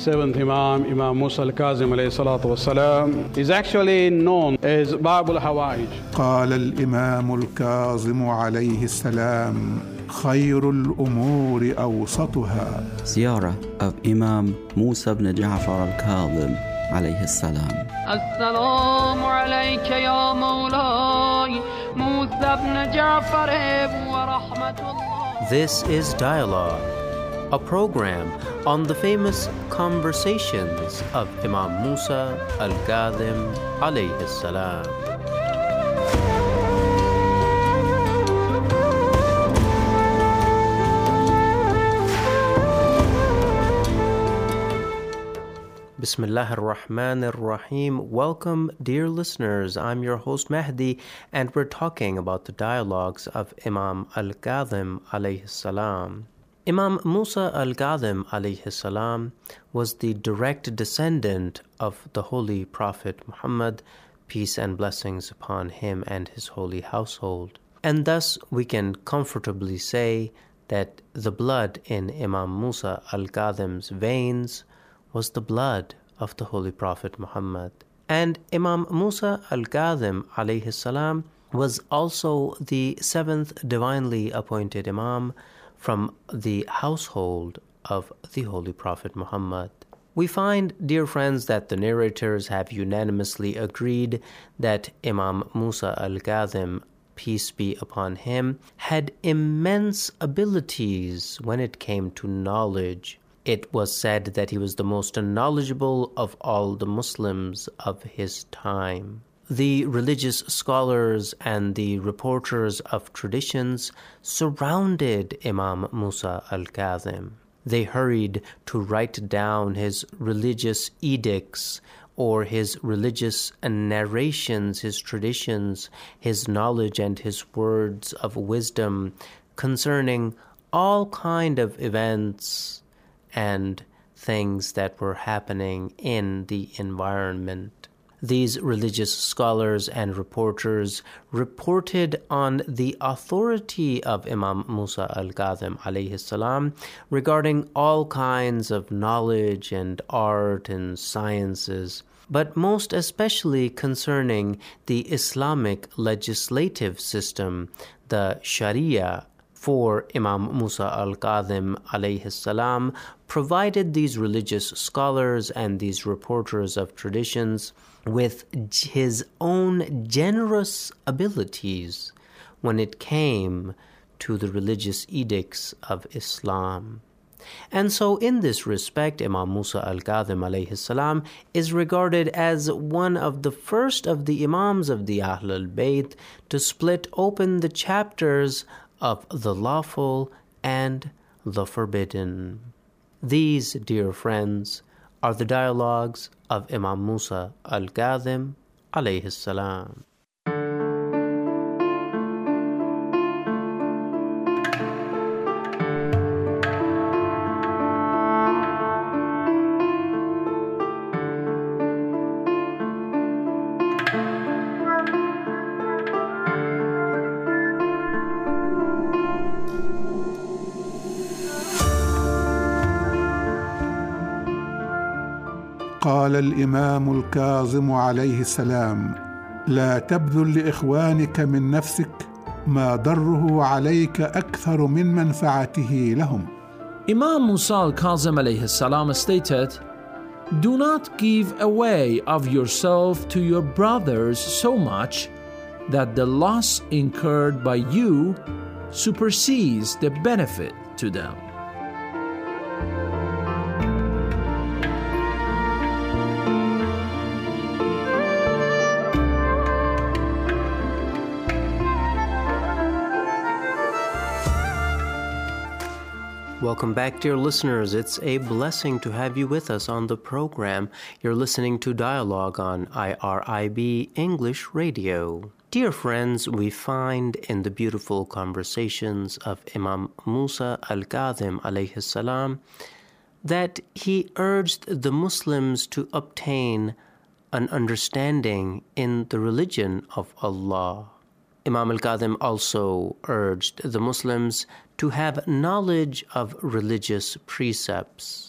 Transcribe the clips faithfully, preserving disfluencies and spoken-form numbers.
seventh Imam, Imam Musa al-Kazim alayhi salatu wassalam, is actually known as Bab al-Hawaij. قال الإمام الكاظم عليه السلام خير الأمور أوسطها. Ziyarah of Imam Musa ibn Ja'far al-Kazim alayhi salam. Assalamu alayka ya Mawlai Musa ibn Ja'far wa rahmatullah. This is Dialogue, a program on the famous conversations of Imam Musa al-Kazim alayhi salam. Bismillahir Rahmanir Rahim. Welcome, dear listeners. I'm your host Mahdi, and we're talking about the dialogues of Imam al-Kazim alayhi salam. Imam Musa al-Kazim alayhi salam was the direct descendant of the Holy Prophet Muhammad, peace and blessings upon him and his holy household. And thus we can comfortably say that the blood in Imam Musa al-Kazim's veins was the blood of the Holy Prophet Muhammad. And Imam Musa al-Kazim alayhi salam was also the seventh divinely appointed Imam from the household of the Holy Prophet Muhammad. We find, dear friends, that the narrators have unanimously agreed that Imam Musa al-Kazim, peace be upon him, had immense abilities when it came to knowledge. It was said that he was the most knowledgeable of all the Muslims of his time. The religious scholars and the reporters of traditions surrounded Imam Musa al-Kazim. They hurried to write down his religious edicts or his religious narrations, his traditions, his knowledge and his words of wisdom concerning all kind of events and things that were happening in the environment. These religious scholars and reporters reported on the authority of Imam Musa al-Kazim alayhi salam regarding all kinds of knowledge and art and sciences, but most especially concerning the Islamic legislative system, the Sharia. For Imam Musa al-Kazim alayhi salam provided these religious scholars and these reporters of traditions with his own generous abilities when it came to the religious edicts of Islam. And so in this respect, Imam Musa al-Kazim alayhi salam is regarded as one of the first of the Imams of the Ahl al-Bayt to split open the chapters of the lawful and the forbidden. These, dear friends, are the dialogues of Imam Musa al-Kazim alayhi salam. قال الإمام الكاظم عليه السلام لا تبذل لإخوانك من نفسك ما ضره عليك أكثر من منفعته لهم. Imam Musa al-Kazim alayhi salam stated, do not give away of yourself to your brothers so much that the loss incurred by you supersedes the benefit to them. Welcome back, dear listeners. It's a blessing to have you with us on the program. You're listening to Dialogue on I R I B English Radio. Dear friends, we find in the beautiful conversations of Imam Musa al-Kazim alayhi salam that he urged the Muslims to obtain an understanding in the religion of Allah. Imam al-Kazim also urged the Muslims to have knowledge of religious precepts.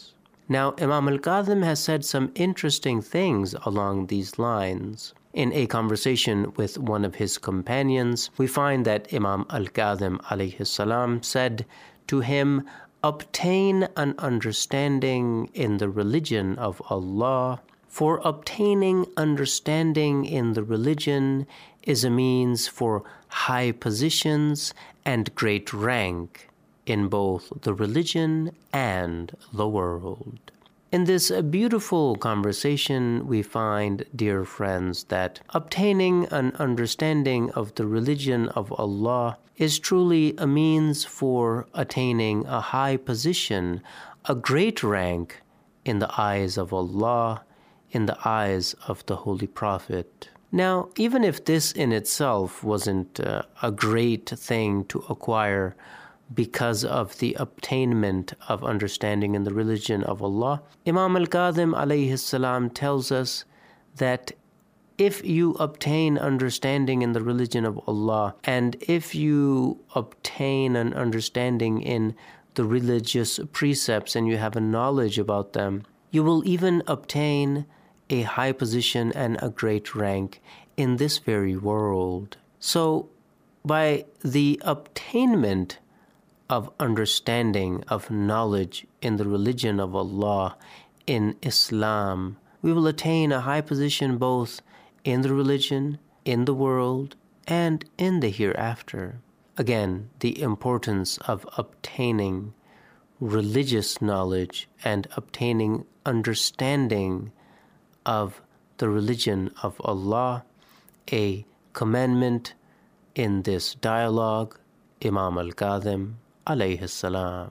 Now, Imam al-Kadhim has said some interesting things along these lines. In a conversation with one of his companions, we find that Imam al-Kadhim alayhi salam said to him, "Obtain an understanding in the religion of Allah, for obtaining understanding in the religion is a means for high positions and great rank in both the religion and the world." In this beautiful conversation, we find, dear friends, that obtaining an understanding of the religion of Allah is truly a means for attaining a high position, a great rank in the eyes of Allah, in the eyes of the Holy Prophet. Now, even if this in itself wasn't uh, a great thing to acquire because of the obtainment of understanding in the religion of Allah, Imam al-Kadhim alayhi salam tells us that if you obtain understanding in the religion of Allah, and if you obtain an understanding in the religious precepts and you have a knowledge about them, you will even obtain a high position and a great rank in this very world. So, by the obtainment of understanding, of knowledge in the religion of Allah, in Islam, we will attain a high position both in the religion, in the world, and in the hereafter. Again, the importance of obtaining religious knowledge and obtaining understanding of the religion of Allah, a commandment in this dialogue, Imam al-Kadhim alayhi salam.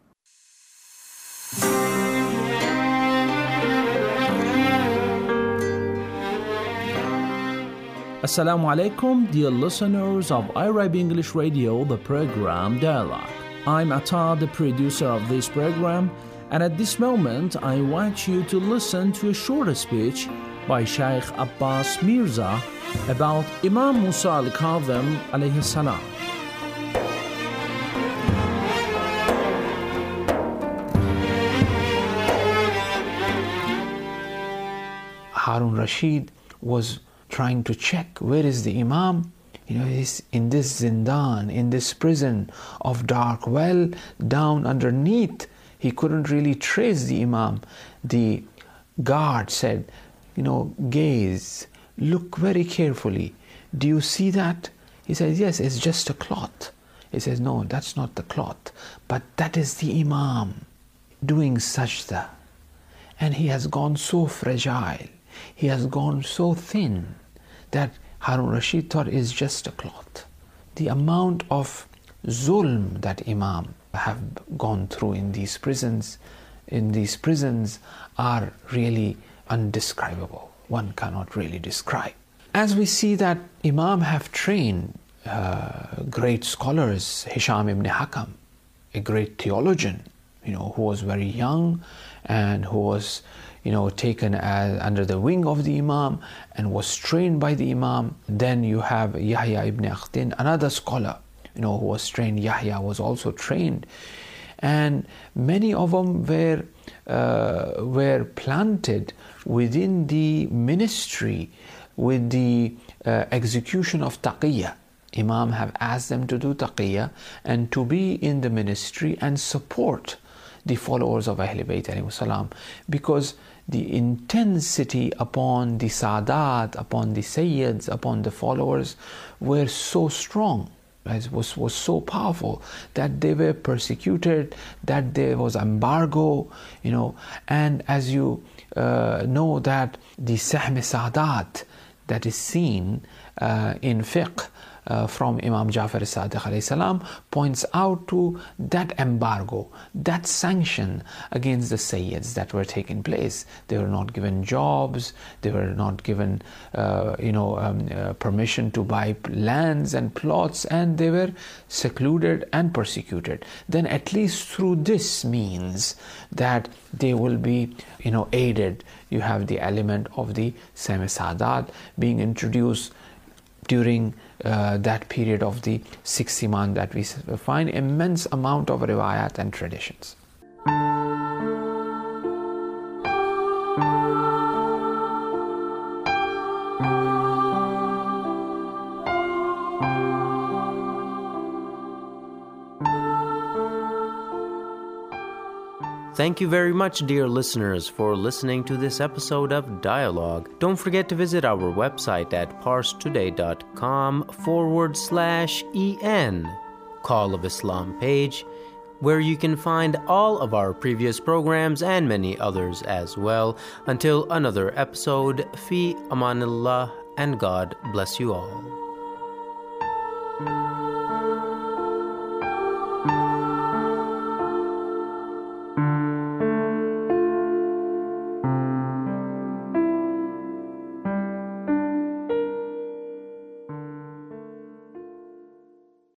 Assalamu alaikum, dear listeners of Arab English Radio, the program Dialogue. I'm Atta, the producer of this program, and at this moment I invite you to listen to a short speech by Shaykh Abbas Mirza about Imam Musa al-Kadhim alayhi salam. Harun Rashid was trying to check where is the Imam. You know, he's in this zindan, in this prison of dark well, down underneath. He couldn't really trace the Imam. The guard said, you know, gaze, look very carefully. Do you see that? He says, yes, it's just a cloth. He says, no, that's not the cloth, but that is the Imam doing sajda. And he has gone so fragile. He has gone so thin that Harun Rashid thought is just a cloth. The amount of zulm that Imam have gone through in these prisons, in these prisons are really undescribable. One cannot really describe. As we see that Imam have trained uh, great scholars, Hisham ibn Hakam, a great theologian, you know, who was very young and who was, you know, taken as, under the wing of the Imam and was trained by the Imam. Then you have Yahya ibn Akhtin, another scholar, you know, who was trained. Yahya was also trained. And many of them were, uh, were planted within the ministry with the uh, execution of taqiyya. Imam have asked them to do taqiyya and to be in the ministry and support the followers of Ahlul Bayt alayhi salam, because the intensity upon the Sadat, upon the Sayyids, upon the followers were so strong, right? was, was so powerful that they were persecuted, that there was embargo, you know. And as you uh, know that the Sahm Sadat that is seen uh, in fiqh Uh, from Imam Jafar as-Sadiq alayhi salam points out to that embargo, that sanction against the Sayyids that were taking place. They were not given jobs, they were not given uh, you know um, uh, permission to buy lands and plots, and they were secluded and persecuted. Then at least through this means that they will be, you know, aided. You have the element of the Sahm Sadat being introduced during uh, that period of the six Iman that we find immense amount of riwayat and traditions. Thank you very much, dear listeners, for listening to this episode of Dialogue. Don't forget to visit our website at parstoday.com forward slash en, Call of Islam page, where you can find all of our previous programs and many others as well. Until another episode, fi amanillah, and God bless you all.